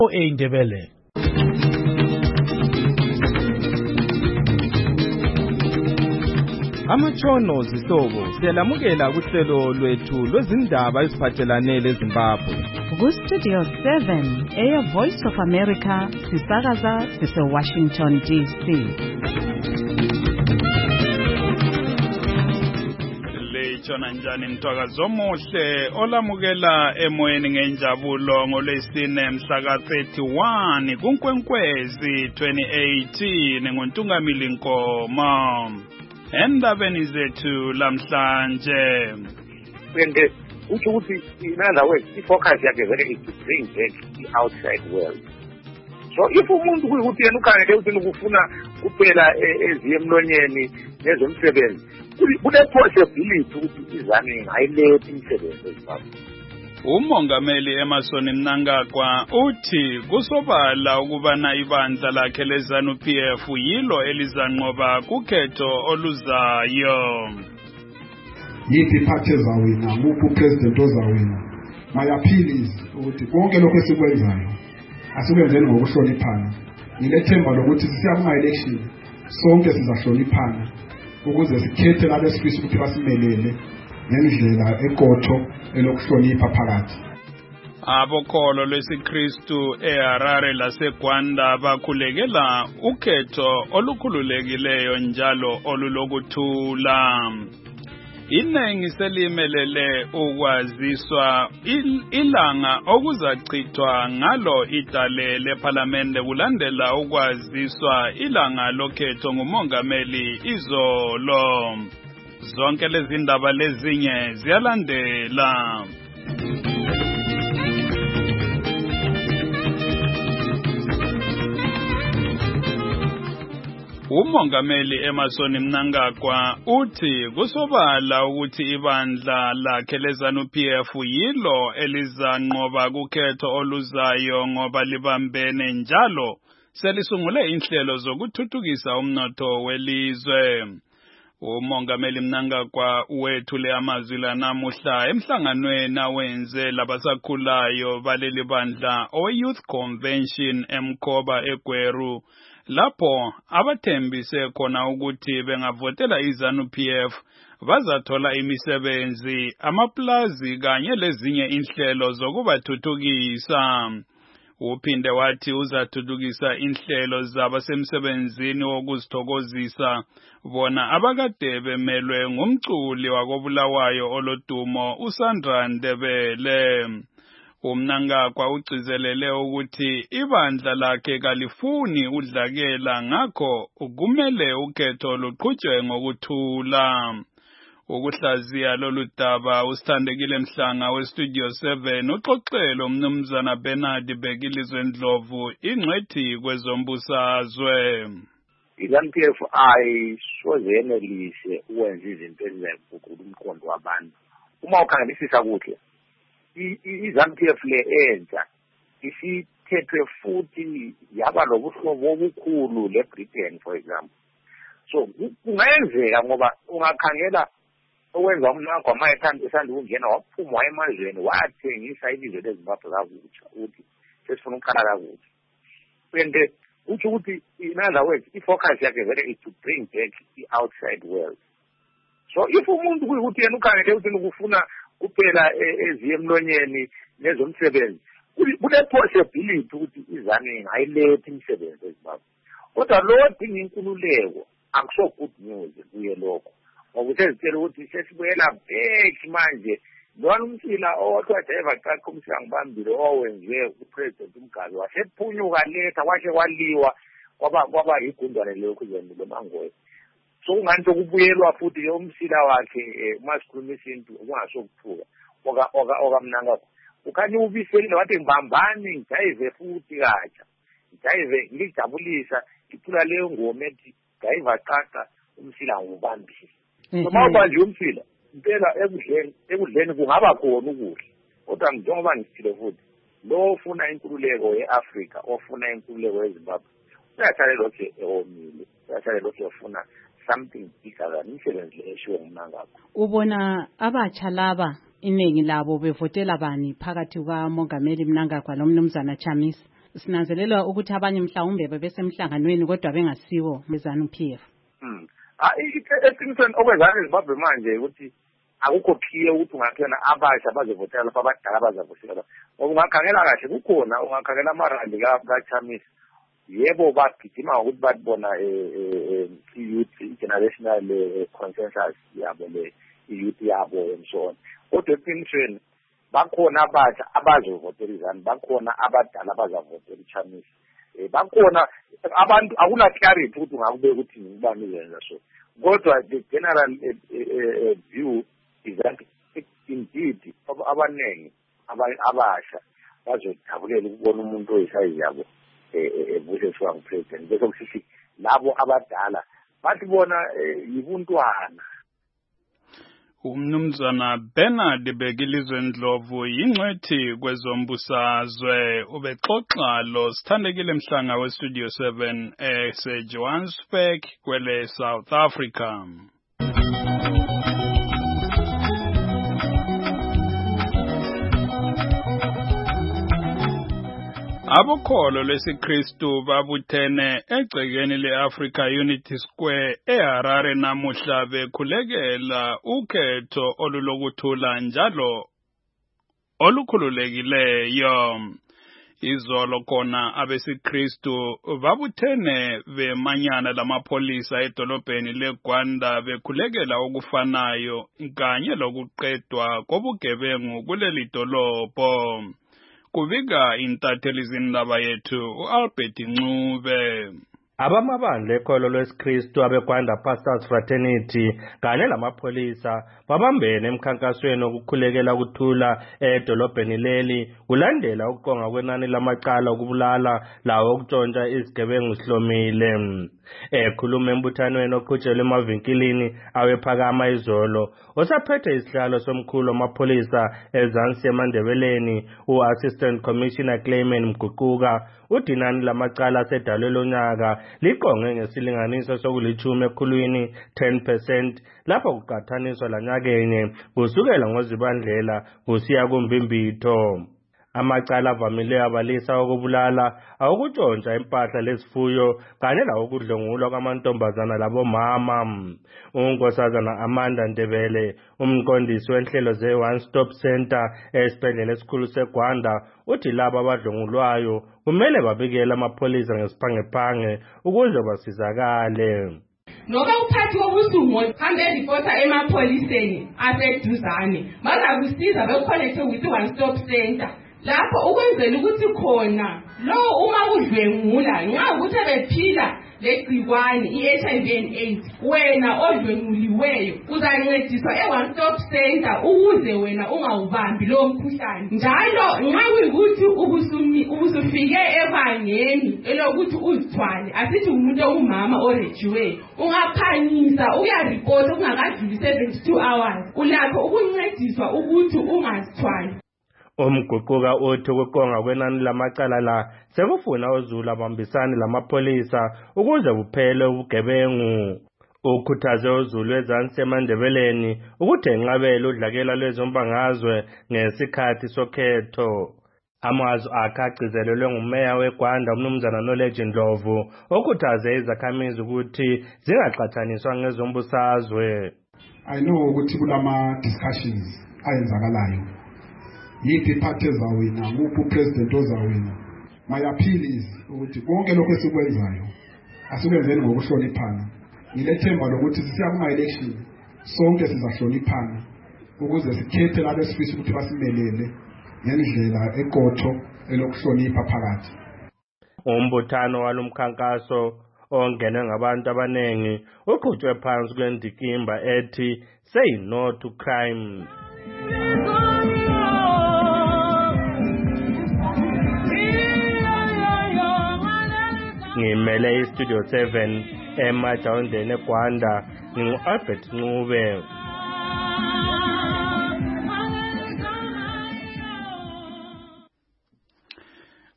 Indebele. Amatshono zihlobo siyalamukela kuhlelo lwethu lwezindaba eziphathelane leZimbabwe. Ku-Studio 7 Air Voice of America sisakaza sise-Washington DC. Lechona njani mthwakazo omuhle olamukela emoyeni ngenjabulo ngolwesine mhla ka-31 kuNkwenkwezi 2018 ngoNtungamili Nkomo. Endabeni zethu lamhlanje and which would be in other words the focus is to bring back the outside world. So if umuntu ukuthi yena ukhangele ukuthi ukufuna kuphela eziyemlonyeni nezomsebenzi kule possibility ukuthi izane ngayilethi imisebenzi ezimbabwe. Umongameli Emmerson Mnangagwa uthi kusobala ukubana ibandla lakhe leZANU-PF yilo elizanqoba kukhetho oluzayo. Yithi party ezawina, muphi president ozawina. My appeal is ukuthi konke lokho esikwenzayo asikwenzeni ngokuhloniphana. Ngilethemba lokuthi siyabunga election sonke sizahloniphana ukuze sikhethe labo esifisa ukuthi basimelele ngendlela ekotho elokuhlonipha phakathi. Abokholo lwesiKristu eHarare laseGwanda bakhulekela ukhetho olukhululekileyo njalo olulokuthula. Inengi selimelele ukwaziswa ilanga okuzachithwa ngalo idale leParliament kulandela ukwaziswa ilanga lokhetho ngumongameli izolo. Zonke lezi ndaba lezinye ziyalandela. Umongameli Emmerson Mnangagwa uthi kusobala ukuthi ibandla lakhe leZANU-PF yilo elizanqoba kukhetho oluzayo ngoba libambene njalo selisungule inhlelo zokuthuthukisa umnotho welizwe. Umongameli Mnangagwa wethule amazwi la namuhla emhlanganweni awenze labasakhulayo baleli bandla oYouth Convention eMkhoba eGweru lapho abathembise khona ukuthi bengavotela iZANU-PF bazathola imisebenzi, amaplazi kanye lezinye inhlelo zokubathuthukisa. Uphinde wathi uzathuthukisa inhlelo zabasemsebenzini wokuzithokozisa bona abakade bemelwe ngumculi wakobulawayo olodumo uSandra Ndebele. Umnangagwa ugcizelele ukuthi ibandla lakhe kalifuni udlakela ngakho kumele ukhetho luqhutshwe ngokuthula. Ukuhlaziya lolu daba usithandekile Mhlanga weStudio 7 uxoxelo umnumzana Bernard Bekilizwe Ndlovu ingcwethi kwezombusazwe. iZANU-PF ayisozenelise ukwenza izinto ezizaguqula umqondo wabantu. Uma ukhangelisisa kuhle iZANU-PF le entsha isithethwe futhi yaba lobuhlobo obukhulu leBritain for example. So kungenzeka ngoba ungakhangela okwenza uMnangagwa mayethanda esanda ukungena waphuma wayemazweni wathengisa ilizwe leZimbabwe kakutsha ukuthi sesifuna ukuqala kakutsha. And uthi ukuthi in other words ifocus yakhe vele is to bring back the outside world. So if umuntu ukuthi yena ukhangele ukuthi ukufuna kuphela eziyemlonyeni nezomsebenzi kule possibility ukuthi izane ngayilethi imisebenzi ezimbabwe. Kodwa lo dinga inkululeko akuso good news kuye lokho. Ngoba usezitshela ukuthi sesibuyela back manje lona umsila owathwa driver qaqo umsila ngibambile owenziwe upresident uMgazi wasephunyuka letha washe waliwa kwaba igundwane lokho kuzeni Mangoye. So ungani sokubuyelwa futhi umsila wakhe masikhuluma isintu kungasokuthuka okamnangagwa ukhanya ubisele wathi ngibambani ngijayive futhi katsha ngijayive ngijabulisa iphula leyo ngoma ethi driver qaqa umsila ngubambile. Noma ubanje umsila impela ekudleni kungaba khona ukudla kodwa njengoba ngithile futhi lo ofuna inkululeko yeAfrika ofuna inkululeko yeZimbabwe uyathale lokho eomile uyathale lokho ofuna something bigger than imisebenzi eshiwo nguMnangagwa. Ubona abatsha laba inengi labo bevotela bani phakathi kwaMongameli Mnangagwa noMnumzana Chamisa? sinanzelela ukuthi abanye mhlawumbe bebesemhlanganweni kodwa bengasiwo beZANU-PF. Eqinisweni okwezana eZimbabwe manje ukuthi akukho clear ukuthi ungakhona abasha bazovotela lapha abadala bazavotela. Ungakhangela kahle kukhona ungakhangela amarandi kaChamisa. Yebo bagijima ukuthi babona youth generational consensus yabo le youth yabo and so on. Kodwa eqinisweni bakhona abasha abazovotela iZANU, bakhona abadala abazavotela iChamisa. Bakhona abantu akuna clarity ukuthi ungakubeka ukuthi ngibani uyenza so. Kodwa the general view is that indeed abanengi abasha bazojabulela ukubona umuntu oyisayizi yabo ebuseswa ngupresident. Bese kusithi labo abadala bathi bona yibuntwana. Umnumzana Bernard Bekilizwe Ndlovu yingcwethi kwezombusazwe ubexoxa lo Sithandekile Mhlanga weStudio 7 eseJohannesburg kwele South Africa. Abokholo lesiKristu babuthene egcekeni leAfrica Unity Square eHarare namuhla bekhulekela ukhetho olulokuthula njalo olukhululekileyo. Izolo khona abesiKristu babuthene bemanyana lamapolisa edolobheni leGwanda bekhulekela okufanayo kanye lokuqedwa kobugebengu kuleli dolobho. Kubika intatheli zindaba yethu uAlbert Ncube. Abamabandla ekholo lwesikristu abeGwanda Pastors Fraternity kanye lamapolisa babambene emkhankasweni wokukhulekela ukuthula edolobheni leli kulandela ukuqonga kwenani lamacala okubulala lawo okutshontsha izigebengu sihlomile. Ekhuluma embuthanweni oqhutshelwe emavinkilini awephakama izolo osaphethe isihlalo somkhulu wamapolisa eZansi eMandebeleni u-Assistant Commissioner Clayman Mguquka uthi inani lamacala asedalwe lonyaka liqonge ngesilinganiso sokulithumi ekhulwini 10% lapho kuqathaniswa lanyakenye kusukela ngoZibandlela kusiya kuMbimbitho. Amacala avamileyo abalisa okubulala awukutshontsha impahla lesifuyo kanye lawokudlwengulwa kwamantombazana labomama. Unkosazana Amanda Ndebele umqondisi wenhlelo ze-One Stop Center esibhedlela esikhulu seGwanda uthi labo abadlwengulwayo kumele babikele amapolisa ngesiphangephange ukuze basizakale. Noba uphathi wobusungu hambe ripota emapoliseni aseduzane bazakusiza bekukhonekthe with One Stop Center lapho ukwenzela ukuthi khona lo uma udlwengula nxa ukuthi bephila legcikwane iHIV and AIDS wena odlwenguliweyo uzancediswa eOne Stop Center ukuze wena ungawubambi lo mkhuhlane. Njalo nxa kuyikuthi ubusufike ebangeni elokuthi uzithwale asithi umuntu ongumama orejiweyo ungaphangisa uyaripota kungakadluli 72 hours ulakho ukuncediswa ukuthi ungazithwali. Umguquka uthi ukuqonga kwenani lamacala la sekufuna uZulu abambisane lamapolisa ukuze kuphele ubugebengu. Ukhuthaze uZulu eZansi eMandebeleni ukuthi enqabele udlakela lwezombangazwe ngesikhathi sokhetho. Amazwi akhe agcizelelwe ngumeya weGwanda umnumzana Knowledge Ndlovu okhuthaze izakhamizi ukuthi zingaqhathaniswa ngezombusazwe. I know ukuthi kulama discussions ayenzakalayo. Yiphi party ezawina, nguphi upresident ozawina. My appeal is ukuthi konke lokho esikwenzayo asikwenzeni ngokuhloniphana. Ngilethemba lokuthi sisiya kuma-election sonke sizahloniphana ukuze sikhethe labo esifisa ukuthi basimelele ngendlela eqotho elokuhlonipha phakathi. Umbuthano walomkhankaso ongenwe ngabantu abanengi uqhutshwe phansi kwendikimba ethi Say No to Crime. Ngimele iStudio 7 eMajawundeni eGwanda ngingu-Albert Ncube.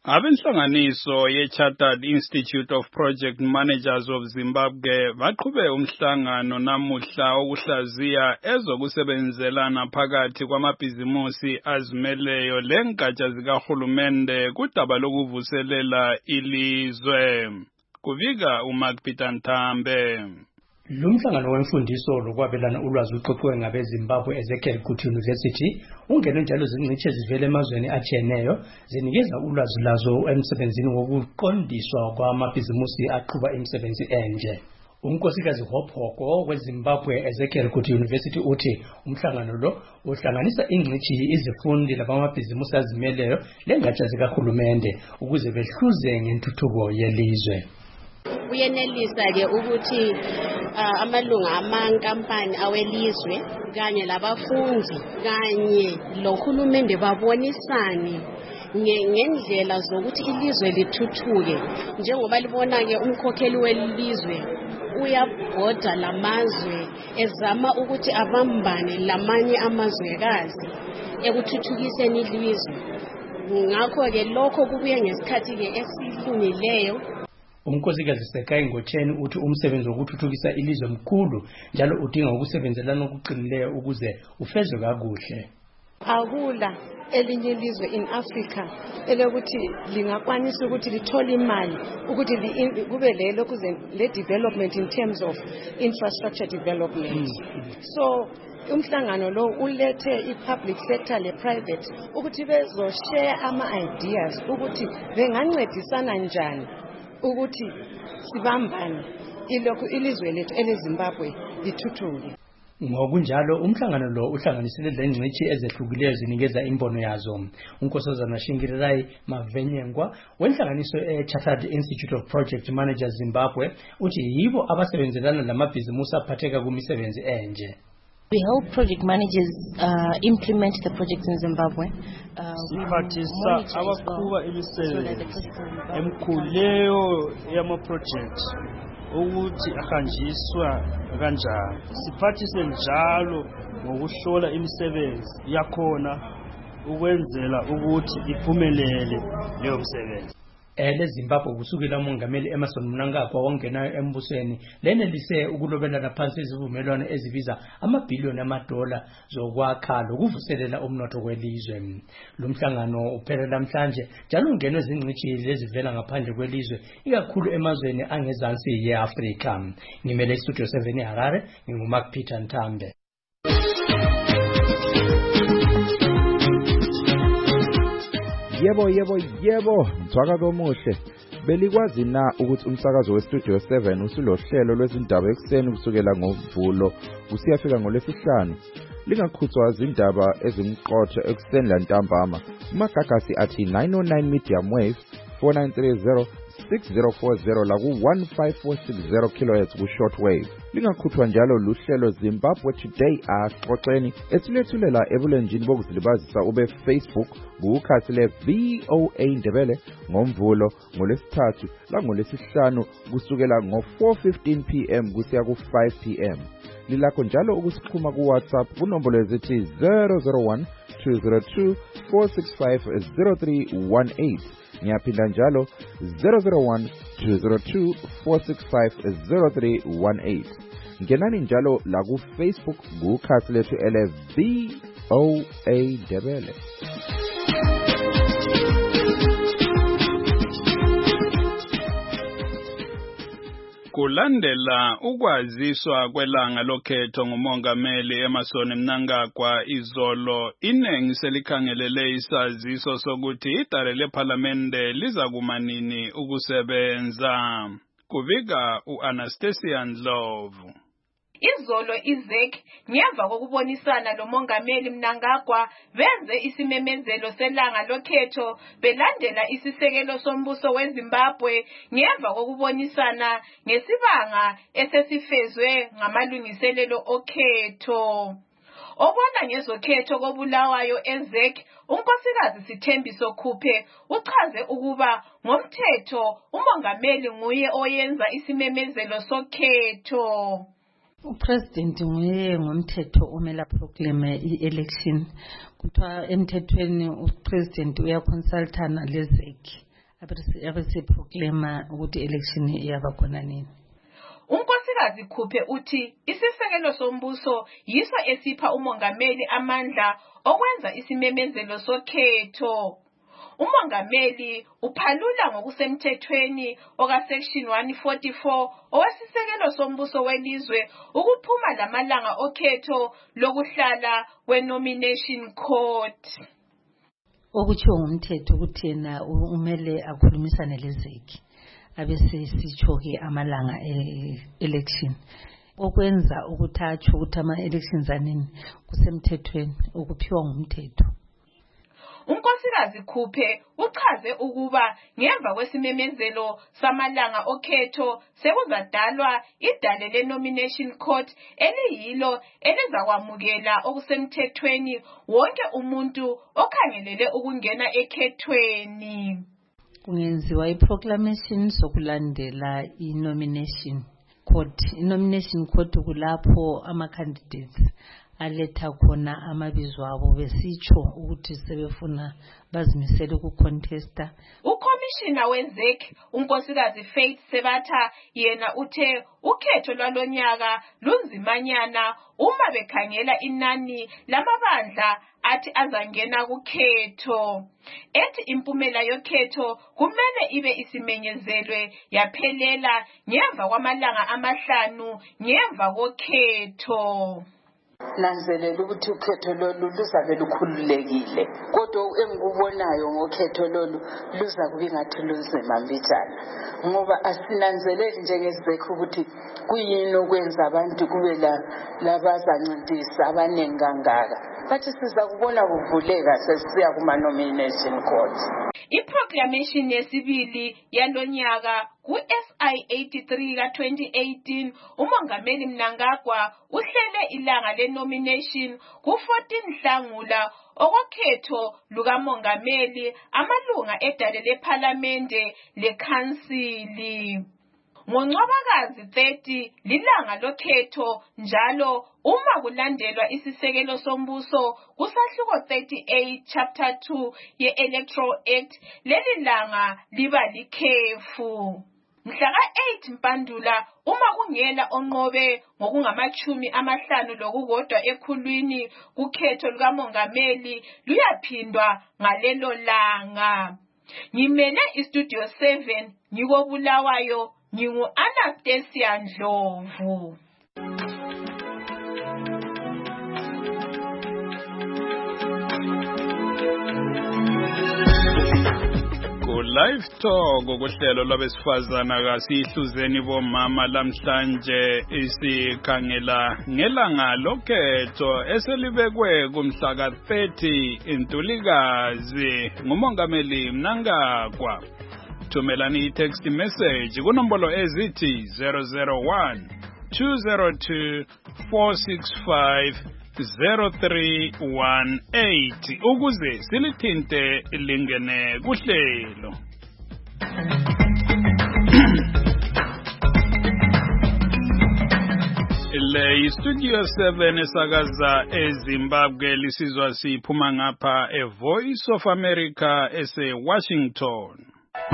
Abenhlanganiso ye-Chartered Institute of Project Managers of Zimbabwe baqhube umhlangano namuhla okuhlaziya ezokusebenzelana phakathi kwamabhizimusi azimeleyo lengatsha zikahulumende kudaba lokuvuselela ilizwe. Kuvika uMark Peter Ntambe. Lumhlangano wemfundiso lokwabelana ulwazi uqoqwe ngabeZimbabwe Ezekiel Kuti University ungene njalo zingcitshi ezivela emazweni atshiyeneyo zinikeza ulwazi lazo emsebenzini wokuqondiswa kwamabhizimusi aqhuba imisebenzi enje. Unkosikazi Hophoko weZimbabwe Ezekiel Kuti University uthi umhlangano lo uhlanganisa ingcitshi izifundi labamabhizimusi azimeleyo lengatsha zikahulumende ukuze behluze ngentuthuko yelizwe. Uyenelisa ke ukuthi amalunga amankampani awelizwe kanye labafundi kanye lohulumende babonisane ngendlela zokuthi ilizwe lithuthuke njengoba libona ke umkhokheli welizwe uyabhoda lamazwe ezama ukuthi abambane lamanye amazwekazi ekuthuthukiseni ilizwe. Ngakho ke lokho kubuye ngesikhathi ke esilungileyo. Umkhosikazi Sekai Ngotsheni uthi umsebenzi wokuthuthukisa ilizwe mkhulu njalo udinga ukusebenzelana okuqinileyo ukuze ufezwe kakuhle. Akula elinye ilizwe in Africa elokuthi lingakwanisa ukuthi lithola imali ukuthi kube lelo kuze le development in terms of infrastructure development. So umhlangano lo ulethe i-public sector le-private ukuthi bezoshare ama-ideas ukuthi bengancedisana njani ukuthi sibambane ilokhu ilizwe lethu eleZimbabwe lithuthuke. Ngokunjalo umhlangano lo uhlanganisile lengcitshi ezehlukileyo zinikeza imbono yazo. Unkosazana Shingirirai Mavenyengwa wenhlanganiso e-Chartered Institute of Project Managers Zimbabwe uthi yibo abasebenzelana lamabhizimusi aphatheka kumisebenzi enje. We help project managers implement the projects in Zimbabwe. Siphathisa abaqhuba imisebenzi emkhuleyo yama-project ukuthi ahanjiswa kanjani. Siphathise njalo ngokuhlola imisebenzi yakhona ukwenzela ukuthi iphumelele leyo msebenzi. Zimbabwe kusukela umongameli Emmerson Mnangagwa wangenayo embusweni lenelise ukulobelana phansi izivumelwano ezibiza amabhiliyoni amadola zokwakha lokuvuselela umnotho kwelizwe. Lumhlangano uphela namhlanje njalo ungenwe zingcitshi lezivela ngaphandle kwelizwe ikakhulu emazweni angezansi yeAfrika. Ngimele Studio 7 eHarare nginguMark Peter Ntambe. Yebo, mthwakazi omuhle. Belikwazi na ukuthi umsakazo weStudio 7 usulohlelo lwezindaba ekseni kusukela ngoMvulo kusiyafika ngoLwesihlanu. Lingakhuthwa izindaba ezimqotho ekseni lantambama. Magagasi athi 909 medium wave 4930 6040 la ku-15460 kHz ku-shortwave. Lingakhuthwa njalo luhlelo Zimbabwe Today axoxeni esilethulela ebulenjini bokuzilibazisa ube Facebook kukhasi le-VOA Ndebele ngoMvulo ngoLwesithathu langolwesihlanu kusukela ngo-4:15 PM kusiya ku-5 PM. Lilakho njalo ukusixhuma ku-WhatsApp kunombolo ezithi 001 202 465 0318. Ngiyaphinda njalo 001 202 465 0318. Ngenani njalo la ku Facebook kukhasi lethu ele-VOA Ndebele. Kulandela ukwaziswa kwelanga lokhetho ngumongameli Emmerson Mnangagwa izolo, inengi selikhangelele isaziso sokuthi idale lephalamende liza kumanini ukusebenza. Kuvika uAnastasia Ndlovu. Izolo iZEC ngemva kokubonisana lomongameli Mnangagwa benze isimemezelo selanga lokhetho belandela isisekelo sombuso weZimbabwe ngemva kokubonisana ngesibanga esesifezwe ngamalungiselelo okhetho. Obona ngezokhetho kobulawayo eZEC unkosikazi Sithembiso Khuphe uchaze ukuba ngomthetho umongameli nguye oyenza isimemezelo sokhetho. President nguye ngomthetho omela proclaim election kuthiwa emthethweni upresident uyaconsultana leZEC abasiproclaima ukuthi election yabakhona nini. Unkosikazi Khuphe uthi isisekelo sombuso yiso esipha umongameli amandla okwenza isimemezelo sokhetho. Umongameli uphalula ngokusemthethweni okasection 144 owesisekelo sombuso welizwe ukuphuma lamalanga okhetho lokuhlala we-nomination court. Okutshiwo ngumthetho ukuthi yena umele akhulumisane lezeki abese sitsho-ke amalanga election okwenza ukuthi atsho ukuthi ama-elections anini kusemthethweni okuphiwa ngumthetho. Unkosikazi Khuphe uchaze ukuba ngemva kwesimemezelo samalanga okhetho sekuzadalwa idale le-nomination court eliyilo elizakwamukela okusemthethweni wonke umuntu okhangelele ukungena ekhethweni. Kungenziwa iproclamation sokulandela i-nomination court. I-nomination court kulapho ama-candidates aletha khona amabizo abo besitsho ukuthi sebefuna bazimisele ukucontesta. Ukomishina wezek unkosikazi Faith Sebatha yena uthe ukhetho lwalonyaka lunzimanyana uma bekhangela inani lamabandla athi azangena kukhetho. Ethi impumela yokhetho kumele ibe isimenyezelwe yaphelela ngemva kwamalanga amahlanu ngemva kokhetho. Nanzelela ukuthi ukhetho lolu luzabe lukhululekile kodwa engikubonayo ngokhetho lolu luza kuba ngathi lunzima mbijana ngoba asinanzeleli njengezekho ukuthi kuyini okwenza abantu kube labazancintisa abaningi kangaka bathi siza kubona kuvuleka sesiya kuma-nomination court. Iproclamation yesibili yalonyaka ku-SI 83 ka-2018 umongameli Mnangagwa uhlele ilanga le-nomination ku-14 Nhlangula okokhetho lukamongameli amalunga edale lephalamende lekhansili. NgoNcwabakazi 30 lilanga lokhetho njalo uma kulandelwa isisekelo sombuso kusahluko 38 chapter 2 ye-Electoral Act leli langa liba likhefu. Mhlaka 8 Mpandula uma kungela onqobe ngokungama-50 lokukodwa ekhulwini kukhetho lukamongameli luyaphindwa ngalelo langa. Ngimele istudio 7 ngikobulawayo ngingu-Anastasia Ndlovu. Live Talk ukuhlelo lwabesifazana kasihluzeni bomama lamhlanje isikhangela ngelanga lokhetho eselibekwe kumhla ka-30 Ntulikazi ngumongameli Mnangagwa. Thumelani i-text message kunombolo ezithi 001 202 465 0318 ukuze silithinte lingene kuhlelo. Le Studio 7 esakaza eZimbabwe lisizwa siphuma ngapha eVoice of America ese-Washington.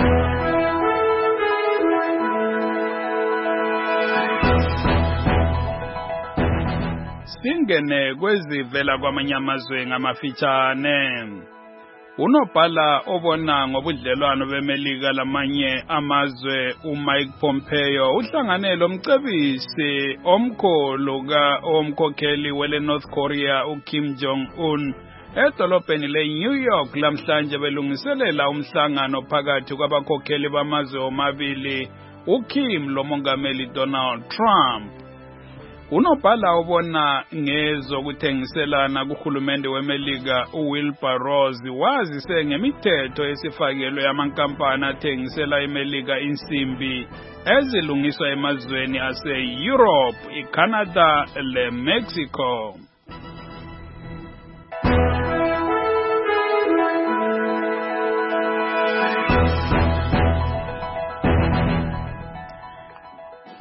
Singene kwezivela kwamanye amazwe ngamafitshane. Unobhala obona ngobudlelwano beMelika lamanye amazwe uMike Pompeo uhlangane lomcebisi omkhulu omkhokheli wele North Korea uKim Jong-un edolobheni leNew York lamhlanje belungiselela umhlangano phakathi kwabakhokheli bamazwe omabili uKim lomongameli Donald Trump. Unobhala ubona ngezokuthengiselana kuhulumende weMelika uWilbur Ross wazise ngemithetho esifakelwe yamankampani athengisela eMelika insimbi ezilungiswa emazweni ase-Europe, iCanada leMexico.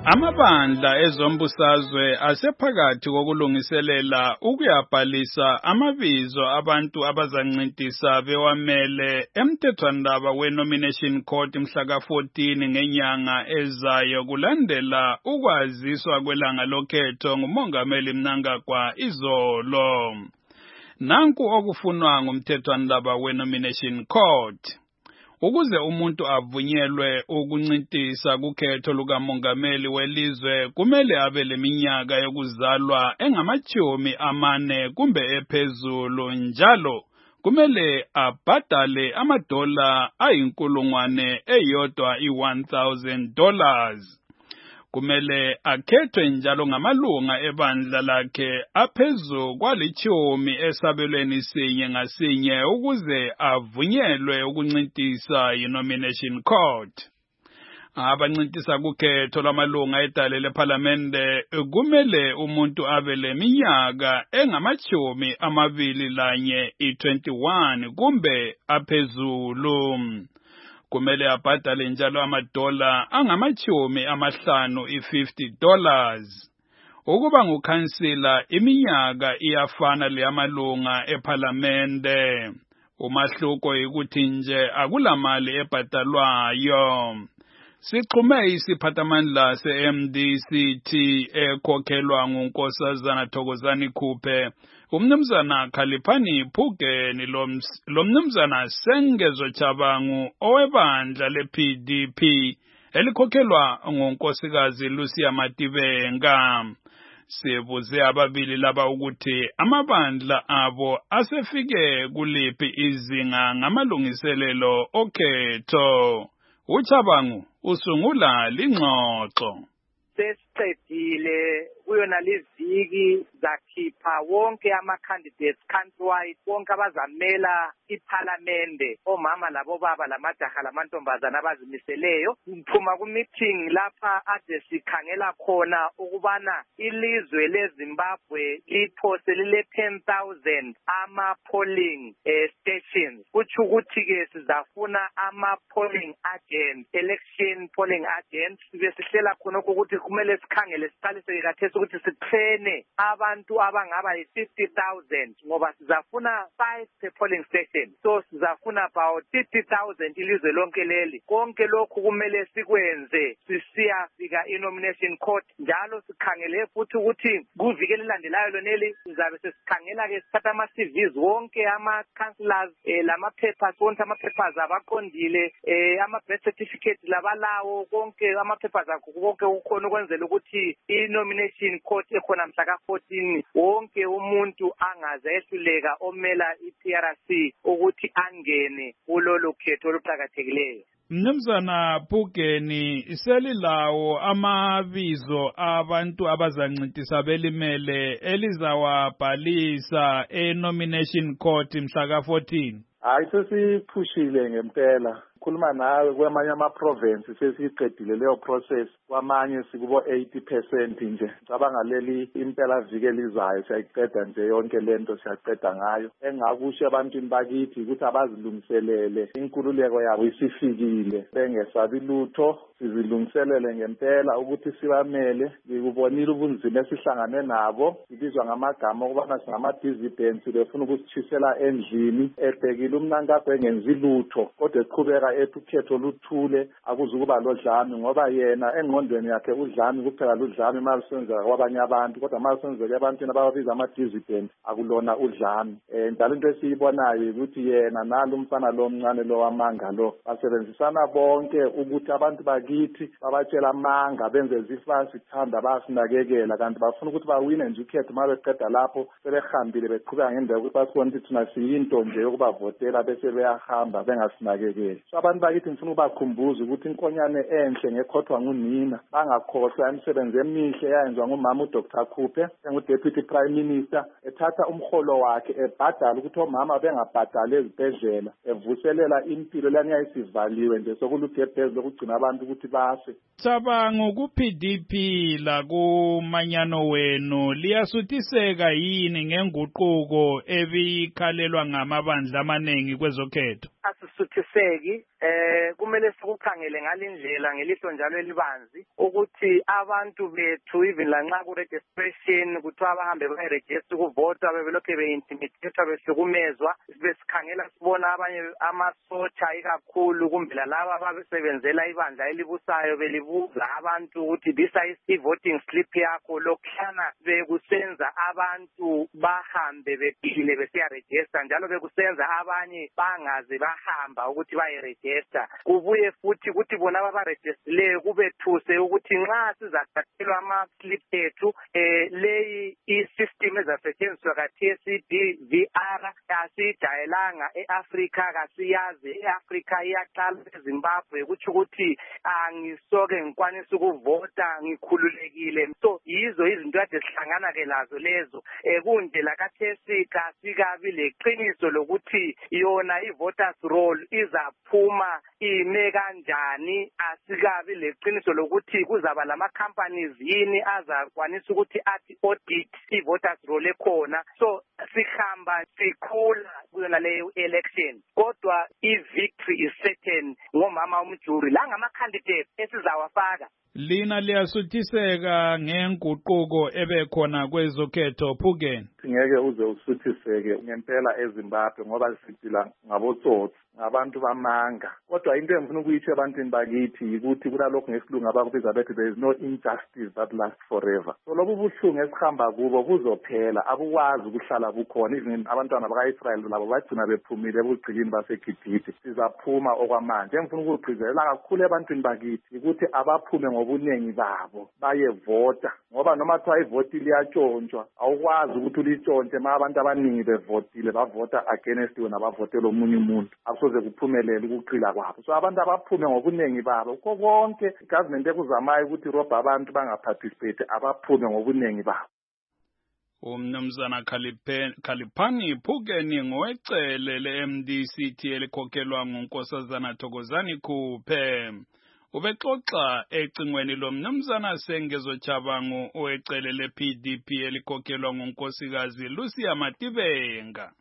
Amabandla ezombusazwe asephakathi kokulungiselela ukuyabhalisa amabizo abantu abazancintisana bewamele emthethwandaba we-Nomination Court mhla ka-14 ngenyanga ezayo kulandela ukwaziswa kwelanga lokhetho nguMongameli Mnangagwa izolo. Nanku okufunwa ngumthethwandaba we-Nomination Court. Ukuze umuntu avunyelwe ukuncintisa kukhetho lukamongameli welizwe kumele abe leminyaka yokuzalwa engama-40 kumbe ephezulu njalo kumele abhadale $1,000 $1,000. Kumele akhethwe njalo ngamalunga ebandla lakhe aphezu kwali-10 esabelweni sinye ngasinye ukuze avunyelwe ukuncintisa yi-Nomination Court. Abancintisa kukhetho lwamalunga edale lephalamende kumele umuntu abe leminyaka engama-21 21 kumbe aphezulu. Kumele abhadale njalo $50 $50. Ukuba ngukhansila iminyaka iyafana leyamalunga ephalamende. Umahluko ukuthi nje akulamali ebhadalwayo. Sixhume isiphathamandla se-MDCT ekhokhelwa nguNkosazana Thokozani Khuphe, umnumzana Khaliphani Phugeni lomnumzana Sengezo Chabangu owebandla le-PDP elikhokhelwa ngunkosikazi Lucia Matibenga. Sibuze ababili laba ukuthi amabandla abo asefike kuliphi izinga ngamalungiselelo okhetho. Uchabangu usungula lingxoxo. Sesiqedile kuyona leviki zakhipha wonke ama-candidates countrywide wonke abazamela iphalamende omama labobaba lamajaha lamantombazana abazimiseleyo. Siphuma ku-meeting lapha ade sikhangela khona ukubana ilizwe leZimbabwe liphose lile 10,000 ama-polling stations. Kutsho ukuthi-ke sizafuna ama-polling agents, election polling agents. Sibe sihlela khonokho ukuthi kumele sikhangele siqalise kathesi ukuthi sitrene abantu abangaba yi-50,000 ngoba sizafuna 5 per polling station. So sizafuna about 50,000 ilizwe lonke leli. Konke lokhu kumele sikwenze sisiyafika i-Nomination Court. Njalo sikhangele futhi ukuthi kuviki elilandelayo loneli sizabe sesikhangela-ke sithatha ama-CVs wonke ama-councillors lama-papers wonke ama-papers abaqondile ama-birth certificate labalawo konke ama-papers akho konke ukhona ukwenzela ukuthi i-Nomination Court ekhona mhla ka-14 wonke umuntu angaze ehluleka omela i-PRC ukuthi angene kulolu khetho oluqhakathekileyo. Mnumzana Phugeni, iselilawo amabizo abantu abazancintisa belimele elizawabhalisa e-Nomination Court mhla ka-14? Hayi sesiphushile ngempela. Khuluma nawe kwamanye ama-province sesiqedile leyo process, kwamanye sikubo 80% nje. Cabanga leli impela viki elizayo siyayiqeda nje yonke lento siyaqeda ngayo. Engakusho ebantwini bakithi ukuthi abazilungiselele inkululeko yabo isifikile, bengesabi lutho, sizilungiselele ngempela ukuthi sibamele. Ngikubonile ubunzima esihlangane nabo, ibizwa ngamagama okubana singama-dissidents befuna ukusitshisela endlini, ebhekile uMnangagwa engenzi lutho kodwa eqhubeka ethi ukhetho luthule akuzukuba lodlame ngoba yena engqondweni yakhe udlame kuphela ludlame malusenzeka kwabanye abantu kodwa malusenzeka ebantwini ababiza ama-dissident akulona udlame. Njalo into esiyibonayo ukuthi yena nalo umfana lo omncane lo wamanga lo basebenzisana bonke ukuthi abantu bakithi babatshela amanga benze zifasi sithanda bayasinakekela kanti bafuna ukuthi bawine nje ukhetho uma beqeda lapho sebehambile beqhubeka ngendlela ukuthi basibone ukuthi thina siyinto nje yokubavotela bese beyahamba bengasinakekeli. Abantu bakithi ngifuna ukubakhumbuza ukuthi inkonyane enhle ngekhothwa ngunina, bangakhohlwa imisebenzi emihle yayenziwa ngumama uDr. Khuphe engu-Deputy Prime Minister, ethatha umholo wakhe ebhadala ukuthi omama bengabhadali ezibhedlela, evuselela impilo lani yayisivaliwe nje sokulugebhezi lokugcina abantu ukuthi bafe. Cabanga ku-PDP la kumanyano wenu liyasuthiseka yini ngenguquko ebikhalelwa ngamabandla amaningi kwezokhetho? Asisuthiseki kumele sikukhangele ngalindlela ngelihlo njalo elibanzi ukuthi abantu bethu even lanxa ku registration kuthiwa bahambe bayiregister ukuvota bebelokhe be-intimidated behlukumezwa besikhangela sibona abanye amasotsha ikakhulu kumbe lalaba abasebenzela ibandla elibusayo belibuza abantu ukuthi bisa i-voting slip yakho lokhana bekusenza abantu bahambe bephile besiyaregister njalo bekusenza abanye bangaze bahamba ukuthi bayiregister kubuye futhi ukuthi bona abaregistileyo kubethuse ukuthi nxa sizathathelwa ama-slip ethu leyi i-system ezasetshenziswa kathesi DVR asijayelanga e-Afrika kasiyazi e-Afrika iyaqala eZimbabwe kutsho ukuthi angisoke ngikwanisa ukuvota ngikhululekile so yizo izinto kade sihlangana ke lazo lezo kunje lakathesi kasikabi leqiniso lokuthi yona i-voters roll izaphuma ime kanjani asikabi leqiniso lokuthi kuzaba lama companies yini azakwanisa ukuthi athi audit i-voters roll ekhona so sihamba sikhula kuyona leyo election kodwa i-victory is certain ngomama umjuri la ngama-candidate esizawafaka lina liyasuthiseka ngenguquko ebekhona kwezokhetho Phukeni ngeke uze usuthiseke ngempela eZimbabwe ngoba siphila ngabotsotsi ngabantu bamanga kodwa into engifuna ukuyitsho ebantwini bakithi ukuthi kulalokhu ngesilungu abakubiza bethi there is no injustice that lasts forever so lobu buhlungu esihamba kubo buzophela abukwazi ukuhlala bukhona even abantwana baka-Israel labo bagcina bephumile ebugcikini baseGibhithe sizaphuma okwamanje engifuna ukugcizelela kakhulu ebantwini bakithi ukuthi abaphume ngobuningi babo bayevota ngoba noma kuthiwa ivoti liyatshontshwa awukwazi ukuthi ulitshontshe ma abantu abaningi bevotile bavota against wena bavotela omunye umuntu akusoze kuphumelele ukuqila kwabo so abantu abaphume ngobuningi babo kho konke igovernment ekuzamayo ukuthi robha abantu bangaparticipate abaphume ngobuningi babo Umnumzana Khaliphani Phukeni ngowecele le-MDCT elikhokhelwa nguNkosazana Thokozani Khuphe ubexoxa ecingweni lomnumzana Sengezo Chabangu owecele le-PDP elikhokhelwa ngunkosikazi Lucia Matibenga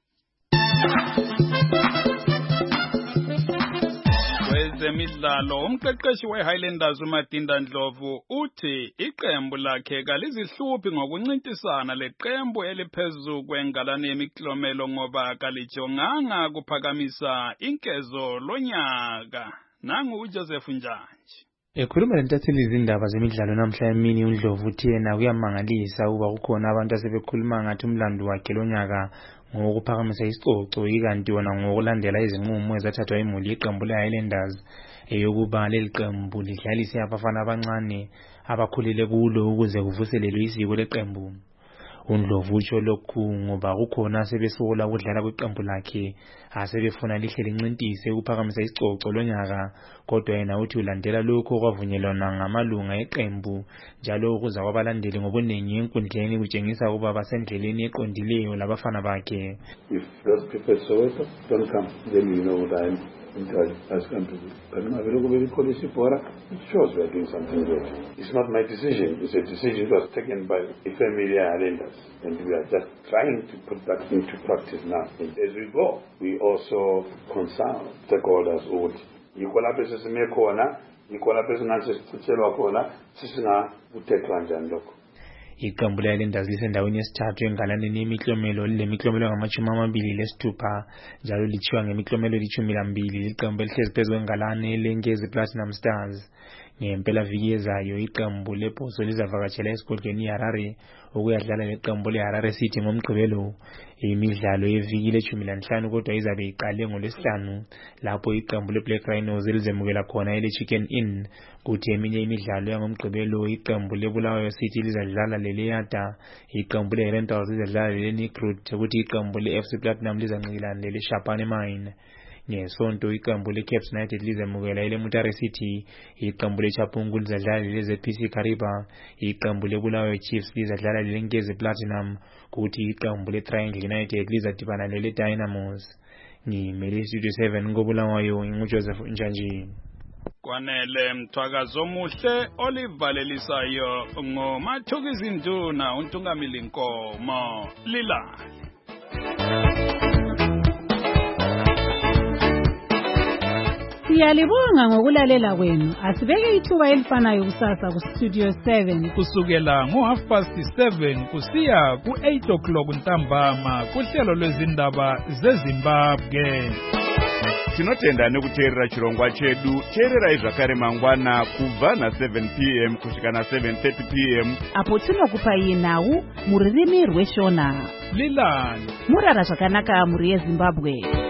Kwezemidlalo umqeqeshi weHighlanders uMatinda Ndlovu uthi iqembu lakhe kalizihluphi ngokuncintisana leqembu eliphezulu kwengalane yemiklomelo ngoba kalijonganga kuphakamisa inkezo lonyaka nangu uJoseph Njanji Ekhuluma lentatheli izindaba zemidlalo namhla emini uNdlovu uthi yena kuyamangalisa ukuba kukhona abantu asebekhuluma ngathi umlando wakhe lonyaka ngokuphakamisa isicoco ikanti wona ngokulandela izinqumo ezathathwa imuli iqembu leHighlanders eyokuba leli qembu lidlalise abafana abancane abakhulile kulo ukuze kuvuselelwe isiko leqembu uNdlovu utsho lokhu ngoba kukhona sebesola ukudlala kweqembu lakhe asebefuna lihle lincintise ukuphakamisa isicoco lonyaka kodwa yena uthi ulandela lokho okwavunyelwana ngamalunga eqembu njalo ukuza kwabalandeli ngobuningi enkundleni kutshengisa ukuba basendleleni eqondileyo labafana bakhe if those people Soweto don't come then you know that has come to do. But it shows we are doing something good. It's not my decision. It's a decision that was taken by the family Highlanders. And we are just trying to put that into practice now. And as we go, we also consult stakeholders with yikola pesa simekhona, yikola pesa ngasichelwa khona, sisina kuthethwa njani lokho. Iqembu leHighlanders lisendaweni yesithathu engalaneni yemiklomelo lemiklomelo ngama-26 njalo lithiwa ngemiklomelo eli-12 iqembu elihlezi phezu kwengalane lenkezi Platinum Stars ngempela viki ezayo iqembu lebhoso lizavakatshela esigodlweni iHarare ukuyadlala leqembu leHarare City ngomgqibelo imidlalo yeviki le-15 kodwa izabe iqale ngoLwesihlanu lapho iqembu leBlack Rhinos lizemukela khona ele-Chicken Inn kuthi eminye imidlalo yangomgqibelo iqembu leBulawayo City lizadlala leleyada iqembu leRentals lizadlala leleNigrut ukuthi iqembu leFC Platinum lizancikilana leleShapane Mine ngesonto iqembu leCaps United lizemukela eleMutare City iqembu leChapungu lizadlala leleZPC Kariba iqembu leBulawayo Chiefs lizadlala lelenkezi Platinum kuthi iqembu leTriangle United lizadibana leleDynamos ngimele Studio 7 ngoBulawayo nguJoseph Njanji Kwanele mthwakazo omuhle olivalelisayo ngoMathukizi Nduna uNtungamili Nkomo lila Siyalibonga ngokulalela kwenu. Asibeke ithuba elifanayo kusasa ku Studio 7 kusukela ngo7:30 kusiya ku8 o'clock ntambama kuhlelo lwezindaba zeZimbabwe. Tinotenda nekuteerera chirongwa chedu. Teererai zvakare mangwana kubva na7 p.m. kusvika na7:30 p.m. apo tinokupai nhau muririmi rweshona. Lilani murara zvakanaka muri yeZimbabwe.